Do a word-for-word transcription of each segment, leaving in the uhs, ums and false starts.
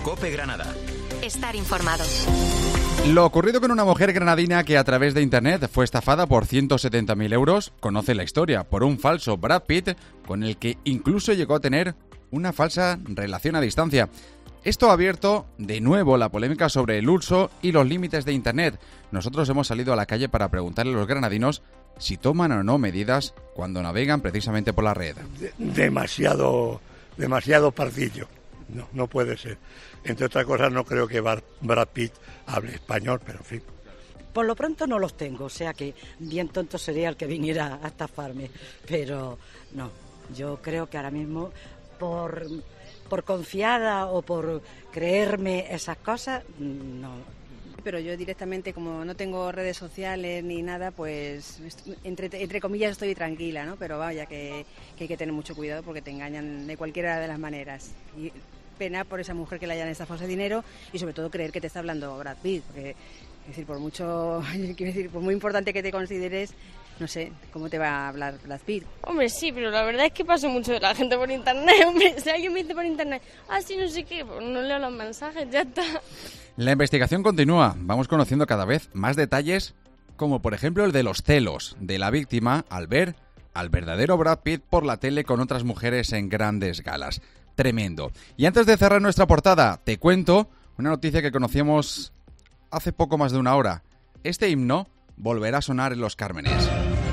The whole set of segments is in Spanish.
COPE Granada. Estar informado. Lo ocurrido con una mujer granadina que a través de internet fue estafada por ciento setenta mil euros, conoce la historia, por un falso Brad Pitt con el que incluso llegó a tener una falsa relación a distancia. Esto ha abierto de nuevo la polémica sobre el uso y los límites de internet. Nosotros hemos salido a la calle para preguntarle a los granadinos si toman o no medidas cuando navegan precisamente por la red. De- demasiado, demasiado pardillo. No, no puede ser. Entre otras cosas, no creo que Bar- Brad Pitt hable español, pero en fin. Por lo pronto no los tengo, o sea que bien tonto sería el que viniera a estafarme. Pero no, yo creo que ahora mismo por, por confiada o por creerme esas cosas, no. Pero yo directamente, como no tengo redes sociales ni nada, pues entre, entre comillas estoy tranquila, ¿no? Pero vaya, que, que hay que tener mucho cuidado porque te engañan de cualquiera de las maneras. Y pena por esa mujer que le hayan estafado ese dinero y sobre todo creer que te está hablando Brad Pitt, porque es decir, por mucho, quiero decir, por muy importante que te consideres, no sé, ¿cómo te va a hablar Brad Pitt? Hombre, sí, pero la verdad es que paso mucho de la gente por internet, hombre. Si alguien me dice por internet, ah, sí, no sé qué, pues no leo los mensajes, ya está. La investigación continúa. Vamos conociendo cada vez más detalles, como por ejemplo el de los celos de la víctima al ver al verdadero Brad Pitt por la tele con otras mujeres en grandes galas. Tremendo. Y antes de cerrar nuestra portada, te cuento una noticia que conocíamos hace poco más de una hora. Este himno volverá a sonar en Los Cármenes.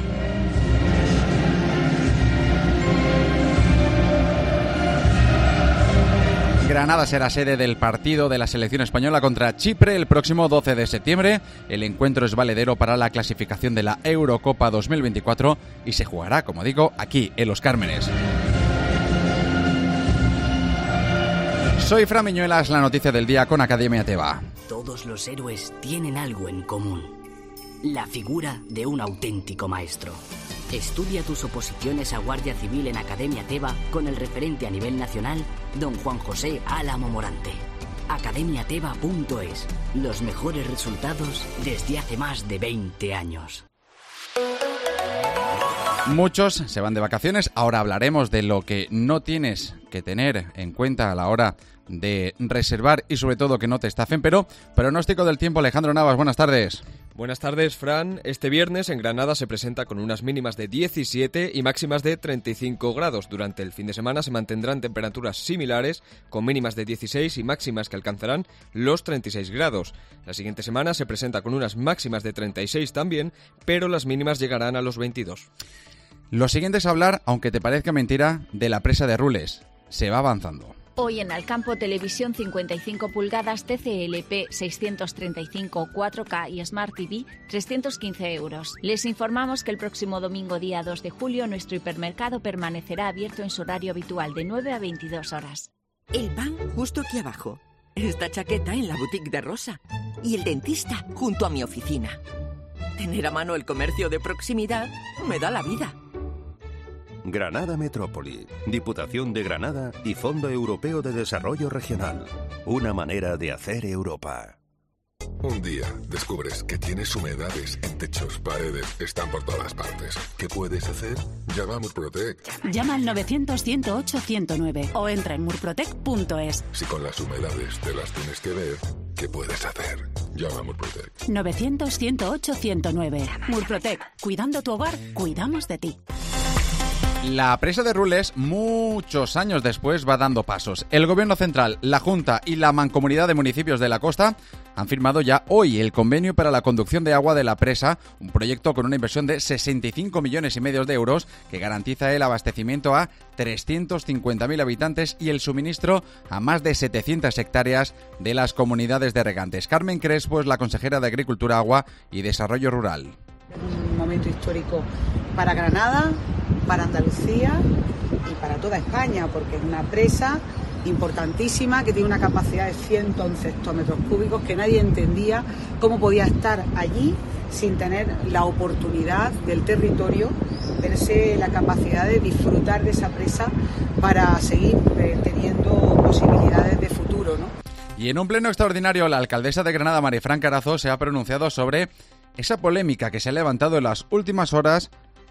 Granada será sede del partido de la selección española contra Chipre el próximo doce de septiembre. El encuentro es valedero para la clasificación de la Eurocopa dos mil veinticuatro y se jugará, como digo, aquí en Los Cármenes. Soy Fran Miñuelas, la noticia del día con Academia Teba. Todos los héroes tienen algo en común: la figura de un auténtico maestro. Estudia tus oposiciones a Guardia Civil en Academia Teba con el referente a nivel nacional, don Juan José Álamo Morante. academia teba punto es. Los mejores resultados desde hace más de veinte años. Muchos se van de vacaciones. Ahora hablaremos de lo que no tienes que tener en cuenta a la hora de reservar y sobre todo que no te estafen. Pero pronóstico del tiempo, Alejandro Navas, buenas tardes. Buenas tardes, Fran. Este viernes en Granada se presenta con unas mínimas de diecisiete y máximas de treinta y cinco grados. Durante el fin de semana se mantendrán temperaturas similares, con mínimas de dieciséis y máximas que alcanzarán los treinta y seis grados. La siguiente semana se presenta con unas máximas de treinta y seis también, pero las mínimas llegarán a los veintidós. Lo siguiente es hablar, aunque te parezca mentira, de la presa de Rules. Se va avanzando. Hoy en Alcampo, televisión cincuenta y cinco pulgadas, T C L P seiscientos treinta y cinco, cuatro K y Smart T V, trescientos quince euros. Les informamos que el próximo domingo, día dos de julio, nuestro hipermercado permanecerá abierto en su horario habitual de nueve a veintidós horas. El pan justo aquí abajo. Esta chaqueta en la boutique de Rosa. Y el dentista junto a mi oficina. Tener a mano el comercio de proximidad me da la vida. Granada Metrópoli, Diputación de Granada y Fondo Europeo de Desarrollo Regional. Una manera de hacer Europa. Un día descubres que tienes humedades en techos, paredes, están por todas partes. ¿Qué puedes hacer? Llama a Murprotec. Llama al novecientos, ciento ocho, ciento nueve o entra en murprotec punto es. Si con las humedades te las tienes que ver, ¿qué puedes hacer? Llama a Murprotec. novecientos, ciento ocho, ciento nueve. Murprotec. Cuidando tu hogar, cuidamos de ti. La presa de Rules, muchos años después, va dando pasos. El Gobierno Central, la Junta y la Mancomunidad de Municipios de la Costa han firmado ya hoy el convenio para la conducción de agua de la presa, un proyecto con una inversión de sesenta y cinco millones y medio de euros que garantiza el abastecimiento a trescientos cincuenta mil habitantes y el suministro a más de setecientas hectáreas de las comunidades de regantes. Carmen Crespo es la consejera de Agricultura, Agua y Desarrollo Rural. Un momento histórico para Granada, para Andalucía y para toda España, porque es una presa importantísima que tiene una capacidad de ciento once hectómetros cúbicos que nadie entendía cómo podía estar allí sin tener la oportunidad del territorio, verse la capacidad de disfrutar de esa presa para seguir eh, teniendo posibilidades de futuro, ¿no? Y en un pleno extraordinario, la alcaldesa de Granada, Marifran Carazo, se ha pronunciado sobre esa polémica que se ha levantado en las últimas horas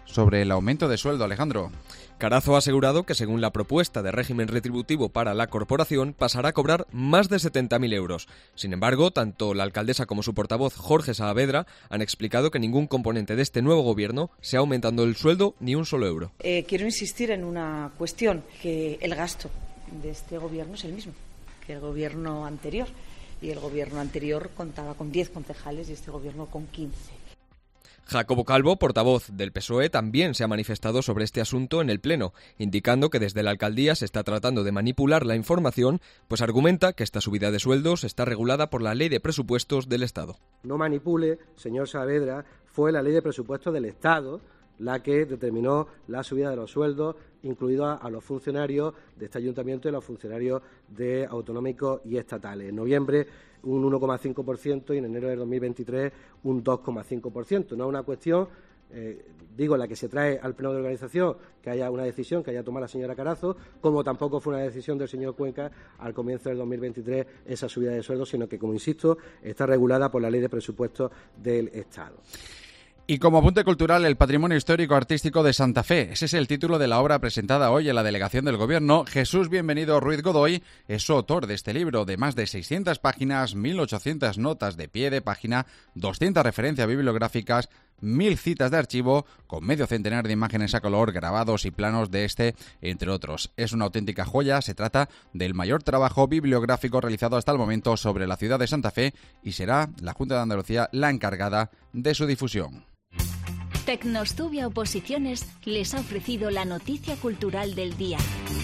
sobre el aumento de sueldo, Alejandro. Carazo ha asegurado que según la propuesta de régimen retributivo para la corporación pasará a cobrar más de setenta mil euros. Sin embargo, tanto la alcaldesa como su portavoz Jorge Saavedra han explicado que ningún componente de este nuevo gobierno se ha aumentado el sueldo ni un solo euro. Eh, quiero insistir en una cuestión, que el gasto de este gobierno es el mismo que el gobierno anterior. Y el gobierno anterior contaba con diez concejales y este gobierno con quince. Jacobo Calvo, portavoz del P S O E, también se ha manifestado sobre este asunto en el Pleno, indicando que desde la alcaldía se está tratando de manipular la información, pues argumenta que esta subida de sueldos está regulada por la Ley de Presupuestos del Estado. No manipule, señor Saavedra, fue la Ley de Presupuestos del Estado la que determinó la subida de los sueldos, incluido a, a los funcionarios de este ayuntamiento y a los funcionarios de autonómicos y estatales. En noviembre un uno coma cinco por ciento y en enero de dos mil veintitrés un dos coma cinco por ciento. No es una cuestión, eh, digo, en la que se trae al pleno de organización que haya una decisión que haya tomado la señora Carazo, como tampoco fue una decisión del señor Cuenca al comienzo del dos mil veintitrés esa subida de sueldos, sino que, como insisto, está regulada por la Ley de Presupuestos del Estado. Y como apunte cultural, el patrimonio histórico artístico de Santa Fe. Ese es el título de la obra presentada hoy en la delegación del Gobierno. Jesús Bienvenido Ruiz Godoy es su autor de este libro de más de seiscientas páginas, mil ochocientas notas de pie de página, doscientas referencias bibliográficas, mil citas de archivo, con medio centenar de imágenes a color, grabados y planos de este, entre otros. Es una auténtica joya, se trata del mayor trabajo bibliográfico realizado hasta el momento sobre la ciudad de Santa Fe y será la Junta de Andalucía la encargada de su difusión. Tecnostubia Oposiciones les ha ofrecido la noticia cultural del día.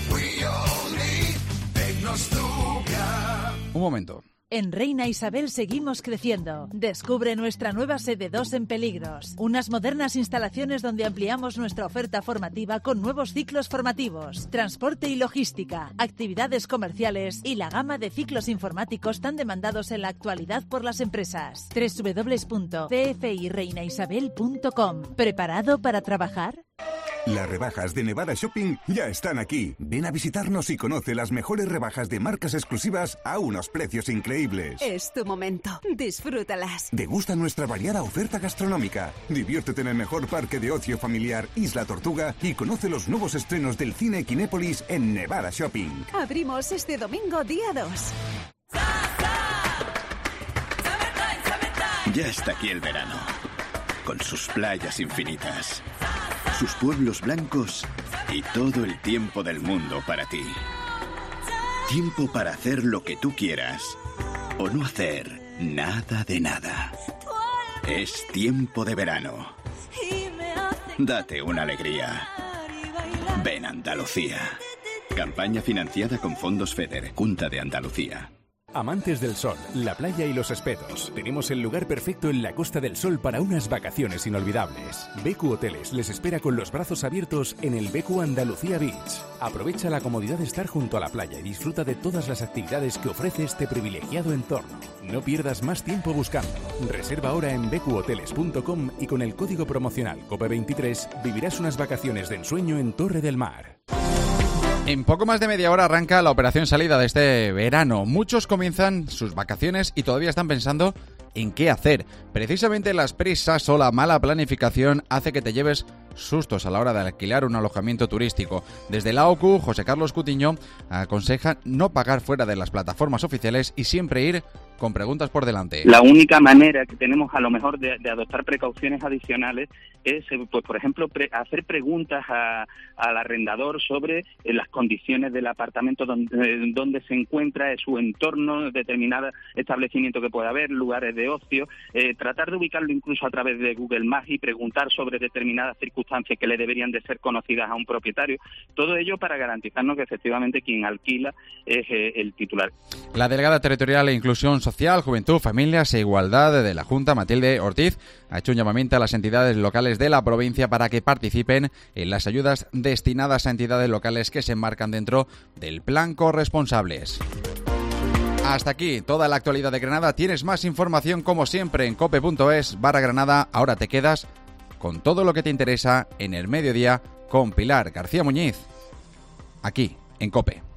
Un momento. En Reina Isabel seguimos creciendo. Descubre nuestra nueva sede dos en Peligros. Unas modernas instalaciones donde ampliamos nuestra oferta formativa con nuevos ciclos formativos, transporte y logística, actividades comerciales y la gama de ciclos informáticos tan demandados en la actualidad por las empresas. doble u doble u doble u punto c f i reina isabel punto com. ¿Preparado para trabajar? Las rebajas de Nevada Shopping ya están aquí. Ven a visitarnos y conoce las mejores rebajas de marcas exclusivas a unos precios increíbles. Es tu momento. Disfrútalas. Degusta nuestra variada oferta gastronómica. Diviértete en el mejor parque de ocio familiar Isla Tortuga y conoce los nuevos estrenos del cine Kinépolis en Nevada Shopping. Abrimos este domingo día dos. Ya está aquí el verano, con sus playas infinitas, sus pueblos blancos y todo el tiempo del mundo para ti. Tiempo para hacer lo que tú quieras o no hacer nada de nada. Es tiempo de verano. Date una alegría. Ven Andalucía. Campaña financiada con fondos FEDER, Junta de Andalucía. Amantes del sol, la playa y los espetos. Tenemos el lugar perfecto en la Costa del Sol para unas vacaciones inolvidables. B Q Hoteles les espera con los brazos abiertos en el B Q Andalucía Beach. Aprovecha la comodidad de estar junto a la playa y disfruta de todas las actividades que ofrece este privilegiado entorno. No pierdas más tiempo buscando. Reserva ahora en b q hoteles punto com y con el código promocional COPE veintitrés vivirás unas vacaciones de ensueño en Torre del Mar. En poco más de media hora arranca la operación salida de este verano. Muchos comienzan sus vacaciones y todavía están pensando en qué hacer. Precisamente las prisas o la mala planificación hace que te lleves sustos a la hora de alquilar un alojamiento turístico. Desde la O C U, José Carlos Cutiño aconseja no pagar fuera de las plataformas oficiales y siempre ir con preguntas por delante. La única manera que tenemos a lo mejor de, de adoptar precauciones adicionales es, pues por ejemplo, pre- hacer preguntas a, al arrendador sobre eh, las condiciones del apartamento donde, eh, donde se encuentra, eh, su entorno, determinado establecimiento que pueda haber, lugares de ocio, eh, tratar de ubicarlo incluso a través de Google Maps y preguntar sobre determinadas circunstancias que le deberían de ser conocidas a un propietario. Todo ello para garantizarnos que efectivamente quien alquila es eh, el titular. La delegada territorial e inclusión social, juventud, familias e igualdad de la Junta, Matilde Ortiz, ha hecho un llamamiento a las entidades locales de la provincia para que participen en las ayudas destinadas a entidades locales que se enmarcan dentro del Plan Corresponsables. Hasta aquí toda la actualidad de Granada. Tienes más información como siempre en cope punto es barra Granada. Ahora te quedas con todo lo que te interesa en el mediodía con Pilar García Muñiz, aquí en COPE.